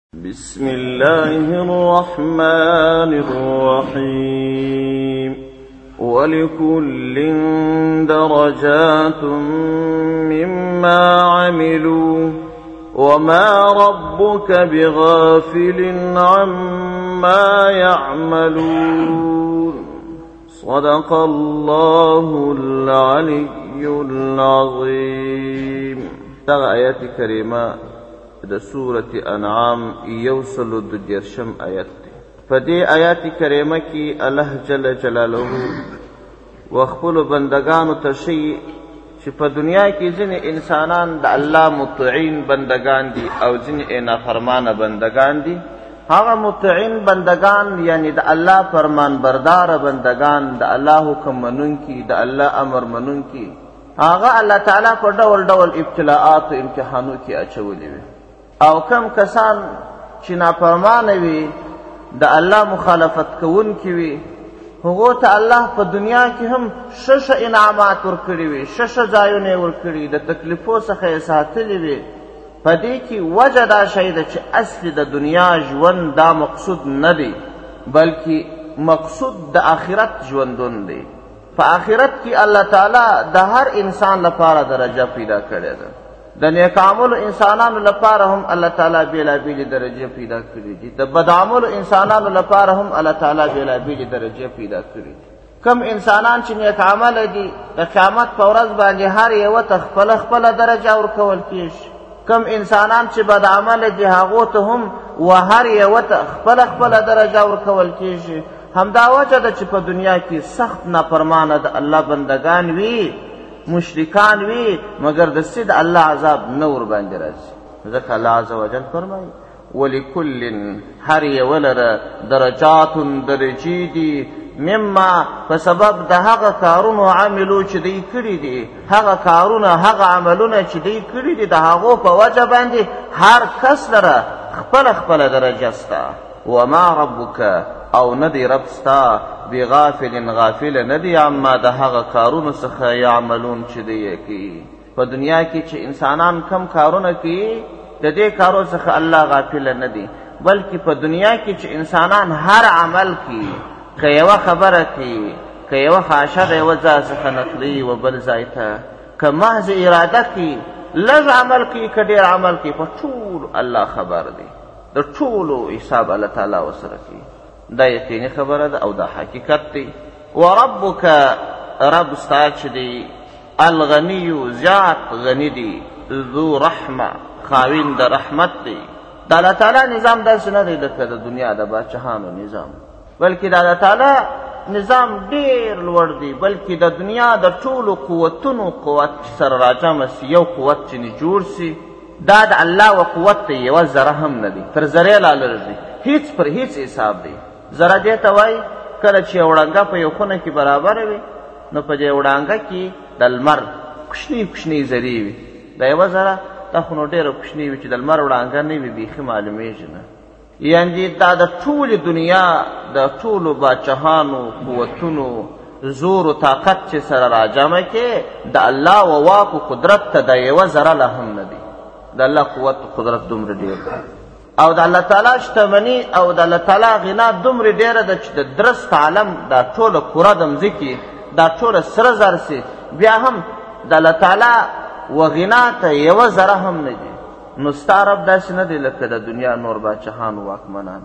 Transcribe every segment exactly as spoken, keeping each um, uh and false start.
بسم الله الرحمن الرحيم ولكل درجات مما عملوا وما ربك بغافل عما يعملون صدق الله العلي العظيم. دغه آیات کریمه د سورة انعام یوسل دجرشم آیت دی. په دې آیات کریمه کې الله جل جلاله وخپل بندگانو ته ښیي چې په دنیا کې ځینې انسانان د الله مطیعین بندگان دي او ځینې نافرمانه بندگان دي. هغه مطیعین بندگان یعنی د الله فرمان بردار بندگان، د الله حکم منونکي، د الله امر منونکي، هغه الله تعالی په ډول ډول ابتلاءات او امتحانو کې اچولي وي. او کم کسان چې نافرمانه وي، د الله مخالفت کوونکي وي، هغو ته الله په دنیا کې هم ښه ښه انعامات ورکړي وي، ښه ښه ځایونه یې ورکړي، د تکلیفو څخه یې ساتلي وي. په دې کې وجه دا شی ده چې اصلي د دنیا ژوند دا مقصود نه دی، بلکې مقصود د آخرت ژوندون دی. په آخرت کې الله تعالی د هر انسان لپاره درجه پیدا کړې ده. د نیک عملو انسانانو لپاره هم الله تعالی بېلابېلې درجې پیدا کړي دي، د بد عملو انسانانو لپاره هم الله تعالی بېلابېلې درجې پیدا کړي دي. کم انسانان چې نیک عمله دي، د قیامت په ورځ باندې هر یوه ته خپله خپله درجه ورکول کېږي. کم انسانان چې بد عمله دي، هغو ته هم و هر یوه ته خپله خپله درجه ورکول کېږي. همدا وجه ده چې په دنیا کې سخت نافرمانه د الله بندگان وي، مشرکان وي، مگر د سید الله عذاب نه ور باندې راځي. ځکه الله عز وجل فرمایي ولکل هر یوه لره درجات درجې دي مما په سبب د هغه کارونو عملو چې دوی کړي دي، هغه کارونه هغه عملونه چې دوی کړي دي د هغو په وجه باندې هر کس لره خپله خپله درجه سته. وما ربک او ندی رب ستا بغافل غافل ندی عما د هغه کارونو څخه یعملون چې دوی کوي. په دنیا کې چې انسانان کم کارونه کوي، د دې کارو څخه الله غافل نه دی، بلکې په دنیا کې چې انسانان هر عمل کوي، که یوه خبره کوي، که یوه خواشه د یوه ځای څخه نقلي و بل ځای ته، که محض اراده کوي، لږ عمل کوي که ډېر عمل کوي، په ټول الله خبر دی. د ټولو حساب الله تعالی ورسره کوي. دا یقیني خبره ده او دا حقیقت دی. وربک رب ستا چې دی الغنی زیات غنی دی، ذو رحمه خاوین د رحمت دی. د الله تعالی نظام داسې نه دی لکه د دنیا د باچهانو نظام، بلکې د الله تعالی نظام ډېر لوړ دی. بلکې د دنیا د ټولو قوتونو قوت چې سره راجمع سي، یو قوت چې نه جوړ سي، دا د الله و قوت ته یوه ذره هم نه دی، تر ذرې لا لږ دی، هیڅ پر هیڅ حساب دی. ذره دې ته وایي کله چې یو وړانګه په یو خونه کې برابره وي، نو په دې وړانګه کې د لمر کوچنۍ کوچنۍ ذرې وي. دا یوه ذره دا خو نو ډېره کوچنۍ وي چې د لمر وړانګه نه وي، بیخي معلومېږي نه. یعنې دا د ټولې دنیا د ټولو باچهانو قوتونو زور و طاقت چې سره راجمع کې، د الله و واک و قدرت ته د یوه ذره لا هم نه دی. د الله قوت و قدرت دومره ډېر دی، او د الله تعالی شتمني او د الله تعالی غنا دومره ډېره ده چې د درست عالم دا ټوله کره د مځکې دا ټوله سره زر سي، بیا هم د الله تعالی و غنا ته یوه ذره هم نه دي. نو ستا رب داسې نه دی لکه د دنیا نور باچهان واکمنان.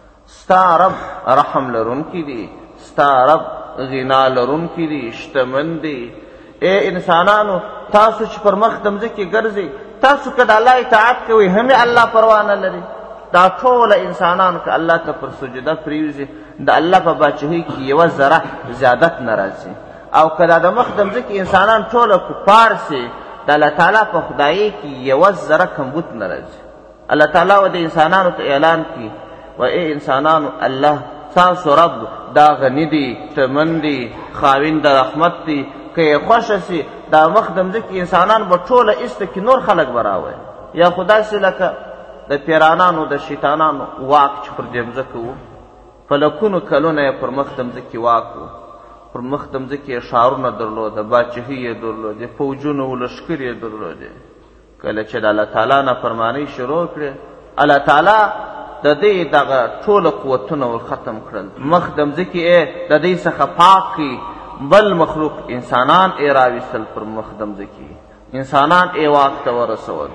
ستا رب رحم لرونکی دی، ستا رب غنا لرونکی دی، شتمن دی. ای انسانانو، تاسو چې پر مخ د مځکې ګرځئ، تاسو که د الله اطاعت کوئ هم الله پروا نه لري. دا ټوله انسانان که الله ته پر سجده پرېوځي، د الله په باچهۍ کې یوه ذره زیادت نه راځي. او که دا د مخ د مځکې انسانان ټوله کفار سي، د الله تعالی په خدایۍ کې یوه ذره کمبود نه راځي. الله تعالی و د انسانانو ته اعلان کړي و ای انسانانو، الله ستاسو رب دا غني دی، شتمن دی، خاوند د رحمت دی. که یې خوښه سي دا مخ د مځکې انسانان به ټوله ایسته کې نور خلک به راوایي. یا خو داسې لکه د پیرانانو د شیطانانو واک چې پر دې مځکه و، په لکونو کلونه یې پر مخ د مځکې واک و، پر مخ د مځکې یې ښارونه درلوده، باچهۍ یې درلودې، فوجونه و لښکر یې درلودې. کله چې د الله تعالی نافرمانۍ شروع کړې، الله تعالی د دې دغه ټوله قوتونه ور ختم کړل، مخ د مځکې یې د دې څخه پاک کړي، بل مخلوق انسانان یې راویستل پر مخ د مځکې، انسانان یې واک ته ورسول.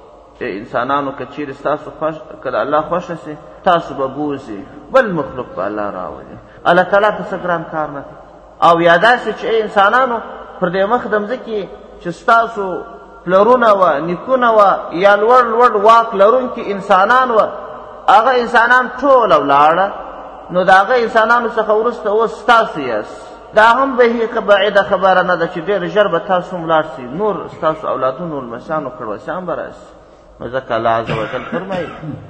انسانانو که چیرې ستاسو خوښ که د الله خوښه سي تاسو به بوځئ، بل مخلوق به الله راولي. الله تعالی ته څه ګران کار نه دی. او یا داسې چې ای انسانانو پر دې مخ د مځکې چې ستاسو پلرونه وه، نیکونه وه، یا لوړ لوړ واک لرونکي انسانان وه، هغه انسانان ټول ولاړه، نو د هغه انسانانو څخه وروسته اوس ستاسو یاست. دا هم به بعیده خبره نه ده چې ډېر ژر به تاسو هم لاړ سئ، نور ستاسو اولادونو لمسیانو کړوسیان به راسي. نو ځکه الله عز وجل فرمایي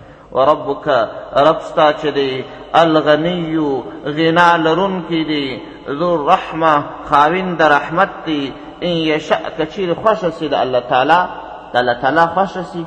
وربک رب ستا چې دی الغنیو غنا لرونکی دی، ذو رحمه خاوند رحمت دی، ان یشأ که چیرې خوښه سي د الله تعالی د الله تعالی خوښه سي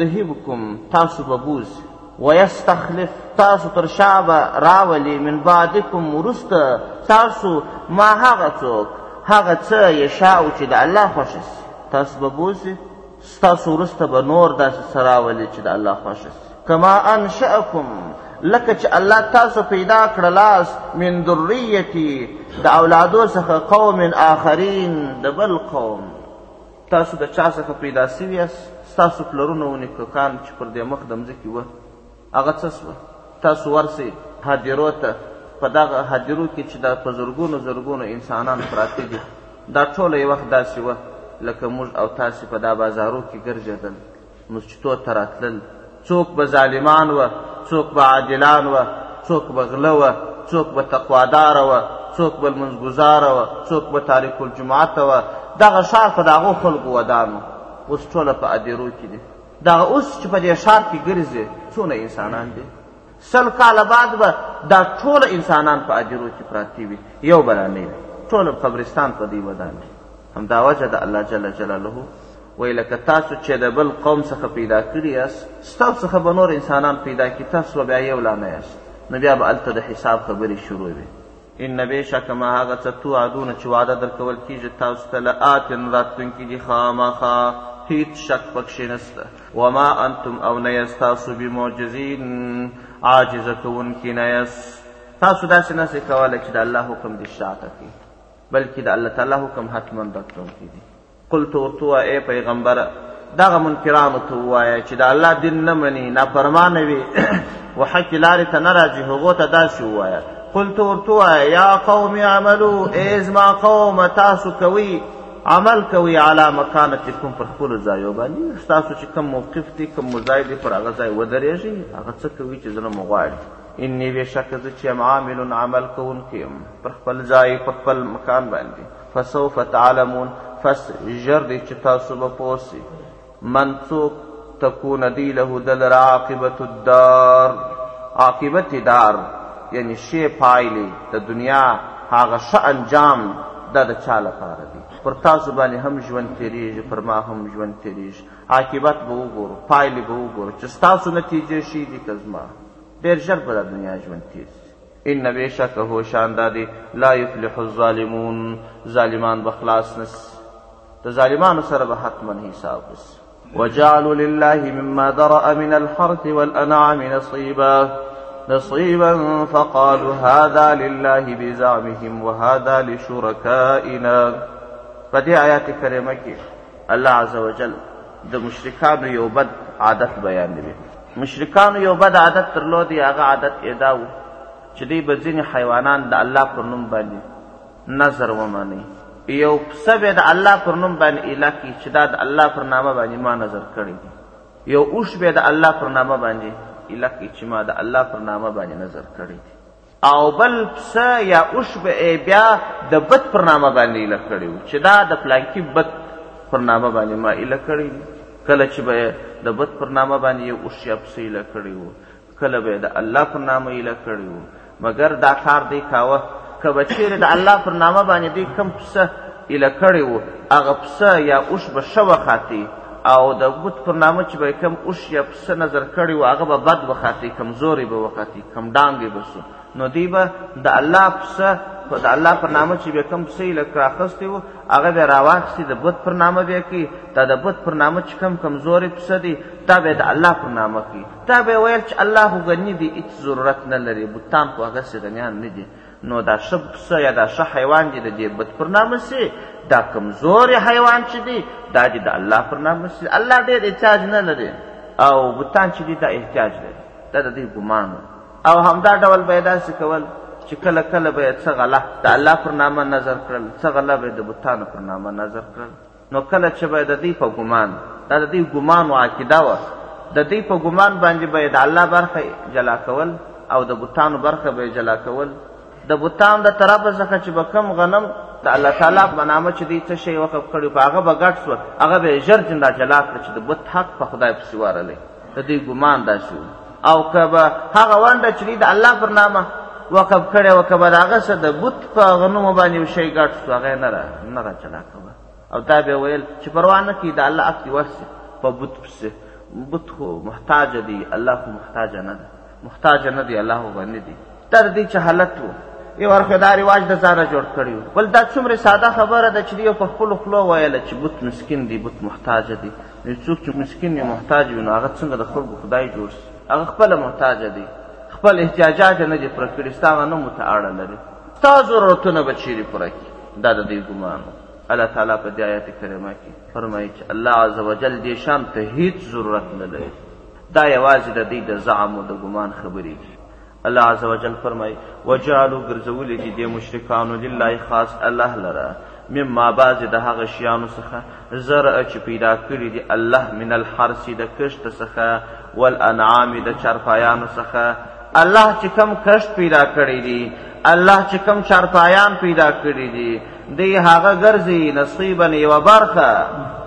یذهبکم تاسو به بوځي، ویستخلف تاسو تر شا به راولي من بعدکم وروسته تاسو ما هغه څوک هغه څه یشاء چې د الله خوښه سي تاسو به بوځي، ستاسو وروسته به نور داسې څه راولي چې د الله خوښه سي. کما انشأکم لکه چې الله تاسو پیدا کړلاست من ذریتی د اولادو څخه قوم آخرین د بل قوم، تاسو د چا څخه پیدا سوي یاست؟ ستاسو پلرونه و نیککان چې پر دې مخ د مځکې وه هغه څه سوه؟ تاسو ورسئ هدیرو ته، په دغه هدیرو کې چې دا په زرګونو زرګونو انسانان پراته دي، دا ټوله یې وخت داسې وه لکه موږ او تاسې په دا بازارو کې ګرځېدل، مسجدو ته راتلل، څوک به ظالمان وه، څوک به عادلان وه، څوک به غله وه، څوک به تقواداره وه، څوک به لمونځګزاره وه، څوک به تاریک الجماعته وه. دغه ښار په د هغو خلکو ودان و، اوس ټوله په ادیرو کې دي. دغه اوس چې په دې ښار کې ګرځي څونه انسانان دي؟ سل کاله بعد به دا ټوله انسانان په ادیرو کې پراته وي، یو به رانه وي، ټوله قبرستان په دې ودان دي. همدا وجه د الله جل جلاله وایي لکه تاسو چې د بل قوم څخه پیدا کړي یاست، ستاسو څخه به نور انسانان پیدا کړي، تاسو به بیا یو لا نه یاست، نو بیا به هلته د حساب خبرې شروع وي. ان بېشکه ما هغه څه توعدونه چې وعده درکول کېږي تاسو ته لآتن راتلونکي دي خامخا، هیڅ شک پکښې نسته. وما انتم او نه یاست تاسو بمعجزین عاجزه کوونکي نه یاست. تاسو داسې نسئ کولی چې د الله حکم دې شاته کړي، بلکې د الله تعالی حکم حتما راتلونکی دي. قلت ورته ووایه ای پیغمبره دغه منکرانو ته ووایه چې د الله دین نه مني، نافرمانه وي، و حقې لارې ته نه راځي، هغو ته داسې ووایه قلت ورته ووایه یا قوم اعملو ای زما قومه تاسو کوئ عمل کوي علی مکانتکم پر خپلو ځایو باندې، ستاسو چې کوم موقف دی کوم ځای دی پر هغه ځای ودرېږئ، هغه څه کوي چې زړه مو غواړي. انی بېشکه زه چې یم عامل عمل کوونکی یم پر خپل ځای پر خپل مکان باندې. فسوف تعلمون پس ژر دی چې تاسو به پوه سئ من څوک تکون دی له د لره عاقبت الدار، عاقبت دار یعنی شی پایلې د دنیا هغه ښه انجام دا د چا لپاره دی. پر تاسو باندې هم ژوند تېرېږي، پر ما هم ژوند تېرېږي، عاقبت به وګورو، پایلې به وګورو چې ستاسو نتیجې ښې دي که زما. ډېر ژر به د دنیا ژوند تېر شي. ان بېشکه هوشیان دا دی لا یفلح الظالمون ظالمان به خلاص نسي، د ظالمانو سره به حتما حساب وسي. وجعلوا لله مما ذرأ من الحرث والأنعام نصيبا نصيبا فقالوا هذا لله بزعمهم وهذا لشركائنا. په دې آیات کریمه کې الله عز وجل د مشرکانو یو بد عادت بیانوي. مشرکانو یو بد عادت درلودی، هغه عادت یې دا و چې دوی به ځینې حیوانان د الله پر نوم باندې نظر ومني. یو پسه به د الله پر نوم باندې ایله کړي چې دا د الله پر نامه باندې ما نظر کړی دی. یو اوښ به د الله پر نامه باندې ایله کړي چې ما د الله پر نامه باندې نظر کړی دی. او بل پسه یا اوښ به بیا د بت پر نامه باندې ایله کړی و چې دا د فلانکي بت پر نامه باندې ما ایله کړی دی. کله چې به د بت پر نامه باندې یو اوښ یا پسه ایله کړی و، کله به د الله پر نامه ایله کړی و. مګر دا کار دی کاوه که به چیرې د الله پر نامه باندې دی کم پسه ایله کړی و، هغه پسه یا اوښ به ښه وخاتي او د بت پر نامه چې به کم اوښ یا پسه نظر کړی و هغه به بد وخاتي، کمزوري به وخاتي، کم ډانګې به سو، نو دوی به د الله پسه د الله پر نامه چې به کم پسه یې لږ راخستی و هغه به یې راواخیستي د بت پر نامه به یې کوي. دا د بت پر نامه چې کم کمزوري پسه دی دا به یې د الله پر نامه کوي. دا به یې ویل چې الله خو غني دی، هېڅ ضرورت نه لري، بتان خو هغسې غنیان نه دي. نو دا ښه پسه یا دا ښه حیوان دی د دې بت پر نامه سي، دا کمزوري حیوان چې دی دا دی د الله پر نامه سي. الله ډېر احتیاج نه لري او بتان چې دی دا احتیاج لري. دا د دوی ګمان او همدا ډول به یې داسې کول چې کله کله به یې څه غله د الله پر نامه نظر کړل، څه غله به یې د بتانو پر نامه نظر کړل. نو کله چې به یې د دوی په ګمان، دا د دوی ګمان و عقیده وه، د دوی په ګمان باندې به یې د الله برخه جلا کول او د بتانو برخه به یې جلا کول. د بتانو د طرفه څخه چې به کم غنم د الله تعالی په نامه چې دوی څه شی وقف کړي په هغه به ګډ سوه، هغه به یې ژر جندا جلا کړه چې د بت حق په خدای پسې وارلی. د دوی ګمان داسې و. او که به هغه ونډه چې دوی د الله پر نامه وقف کړی و که به د هغه څه د بت په غنمو باندې یو شی ګډ سو هغه یې نه را نه را جلا کوه. او دا به یې ویل چې پروا نه کوي د الله حق دې ورسي په بت پسې. بت خو محتاجه دی، الله خو محتاجه نه ده، محتاجه نه دی، الله خو غني دی. دا د دې چې حالت و. یو ورخو دا رواج د ځانه جوړ کړي و. بل دا څومره ساده خبره ده چې یو په خپلو خولو ویله چې بت مسکین دی، بت محتاجه دی. نو څوک چې مسکین وي محتاج وي نو هغه څنګه د خلکو خدای جوړ سي؟ هغه خپله محتاجه دی، خپل احتیاجات نه دي پوره کړي، ستا هغه نه مو ته اړه لري، ستا ضرورتونه به چیرې پوره کړي. دا د دوی ګمان و. الله تعالی په دې آیت کریمه کې فرمایي چې الله عز وجل دې شان ته هیڅ ضرورت نه لري. دا یوازې د دوی د زعم او د ګمان خبرې دي. الله عز وجل فرمایي وجعلوا ګرځولي دي دې مشرکانو لله خاص الله لره مما بعضې د هغه شیانو څخه زرع چې پیدا کړي دي الله من الحرث د کښت څخه والانعام د چارپایانو څخه. الله چې کم کښت پیدا کړی دي، الله چې کم چارپایان پیدا کړي دي، دی هغه ګرځي نصیبا یوه برخه.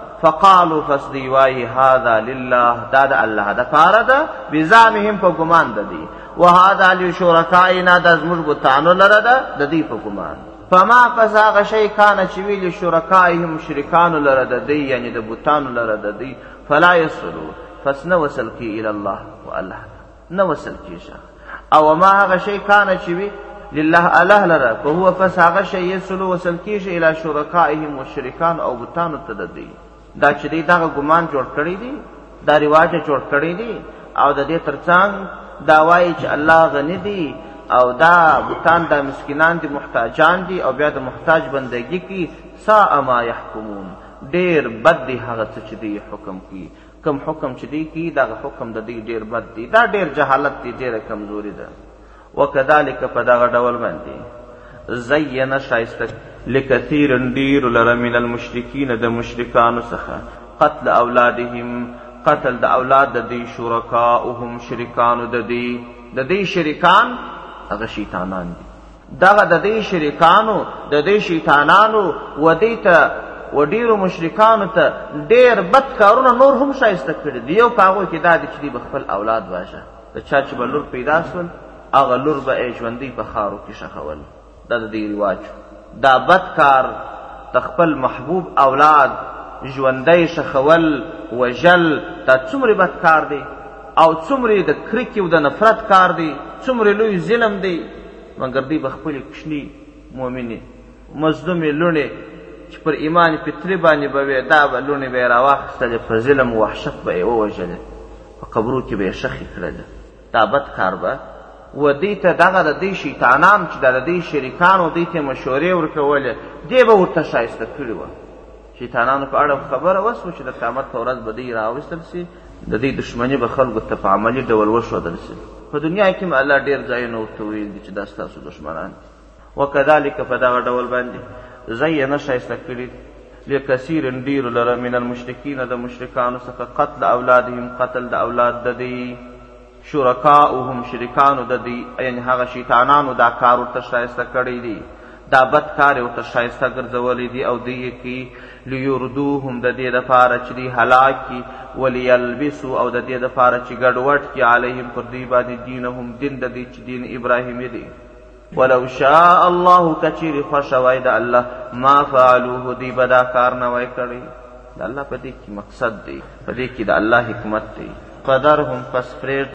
فقالوا فصدی وایي هذا لله، دا د الله دپاره ده، بزعمهم په ګمان د دي، وهذا لشرکائنا دا زموږ بتانو لره ده د دوی په ګمان. فما پس هغه شی کانه چې وي لشرکائهم مشرکانو لره د دوی یعنې د بتانو لره د دوی فلا یصلو پس نه وصل کی الی الله و الله نه وصل کیږي. او وما هغه شی کانه چې وي لله الله لره فهو پس هغه شی یصلو وصل کیږي الی شرکائهم مشرکان او بتانو ته د دوی. دا چې دوی دغه ګمان جوړ کړی دي، دا رواج جوړ کړی دي او د دې ترڅنګ دا وایي چې الله غني دی او دا بتان دا مسکینان دي، محتاجان دي او بیا د محتاج بندگی کی. ساء ما یحکمون، ډیر بد دی هغه څه چې دوی حکم کی. کم حکم چې دوی کی دغه حکم د دوی ډیر بد دی، دا ډیر جهالت دی، ډیره کمزوري ده. وکذالک په دغه ډول باندې زین شایسته لکثیر ډیر لره من المشرکین د مشرکانو څخه قتل اولادهم قتل د اولاد د دوی شرکاؤهم شریکانو د دوی د دوی شریکان هغه شیطانان دي. دغه د دوی شریکانو د دوی شیطانانو و دوی ته و ډیرو مشرکانو ته ډیر بد کارونه نور هم شایسته کړي دي. یو په هغوی کې دا دی چې دوی به خپل اولاد واژه، د چا چې به لور پیدا سول هغه لور به یې ژوندۍ په خارو کې ښخول. دا د دوی رواج. دا بد کار د خپل محبوب اولاد ژوندی ښخول وژل دا څومره بد کار دی او څومره د کرکې او د نفرت کار دی، څومره لوی ظلم دی. مګر دوی به خپلې کوچني مؤمنې مظلومې لوڼې چې پر ایمان فطري باندې به وې دا به لوڼې به یې راواخیستلې، په ظلم و وحشت به یې ووژلې، په قبرو کې به یې ښخې کړلې. دا بد کار به و دوی ته دغه د دوی شیطانان چې دا د دوی شریکانو دوی ته مشورې ورکولې دې به ورته ښایسته کړي وه. شیطانانو په اړه خبره وسوه چې د قیامت په ورځ به دوی راوستل سي، د دې دشمني به خلکو ته په عملي ډول وښودل سي. په دنیا کې م الله ډېر ځایونه ورته ویل دي چې دا ستاسو دشمنان دي. وکذلک په دغه ډول باندې زینه ښایسته کړي لکثیر ډېرو لره من المشرکین د مشرکانو څخه قتل اولادهم قتل د اولاد د دوی شرکاؤهم شریکانو د دوی یعنې هغه شیطانانو دا کار ورته ښایسته کړی دی، دا بد کار یې ورته ښایسته ګرځولی دي او دوی یې کوي لیردوهم د دې دپاره چې دوی هلاک کړي ولیلبسو او د دې دپاره چې ګډوډ کړي علیهم پر دوی باندې دینهم دین د دوی چې دین ابراهیمي دی. ولو شاء الله کچیرې خوښه وای د الله ما فعلوه دوی به دا کار نه وای کړی. د الله په دې کې مقصد دی، په دې کې د الله حکمت دی. قدرهم پس پرېږده